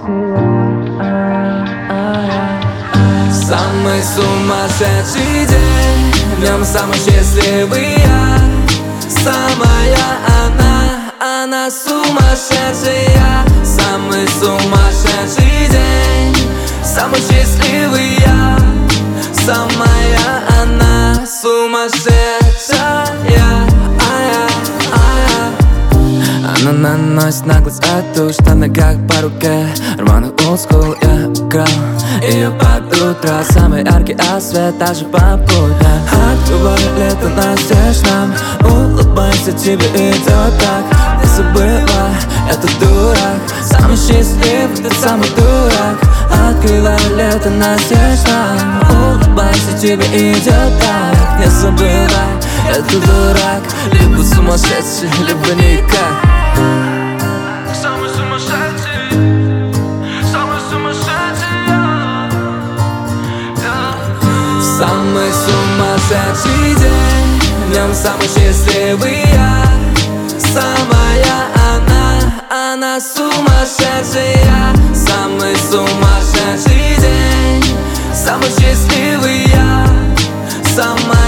Самый сумасшедший день, в нем самый счастливый я. Самая она сумасшедшая. Самый сумасшедший день, самый счастливый я. Самая она сумасшедшая. Она наносит на глаза тушь, на ногах по руке. Романы old school я украл ее под утро. Самый яркий освет, даже по будням. Открываю лето настежь нам. Улыбайся, тебе идет так. Не забывай, это дурак. Самый счастливый, ты самый дурак. Открываю лето настежь нам. Улыбайся, тебе идет так. Не забывай, это дурак. Либо сумасшедший, либо никак. Самый сумасшедший, самый сумасшедший я. Самый сумасшедший день, в нем самый счастливый я. Самая она сумасшедшая. Самый сумасшедший день, самый счастливый я. Самая